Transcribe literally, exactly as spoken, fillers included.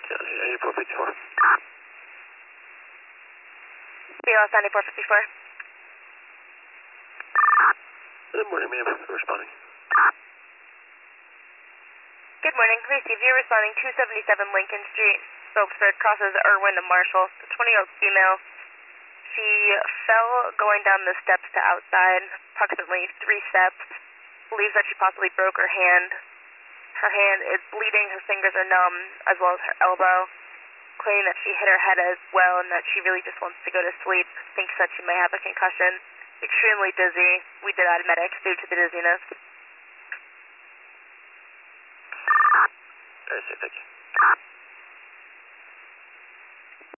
eighty-four fifty-four. B L S ninety-four fifty-four. Good morning, ma'am. Responding. Good morning. Receive you responding two seventy-seven Lincoln Street. Phillipsburg crosses Irwin and Marshall. The twenty-year-old female. She fell going down the steps to outside, approximately three steps. Believes that she possibly broke her hand. Her hand is bleeding, her fingers are numb, as well as her elbow. Claiming that she hit her head as well and that she really just wants to go to sleep. Thinks that she may have a concussion. Extremely dizzy. We did add medics due to the dizziness. I see, thank you.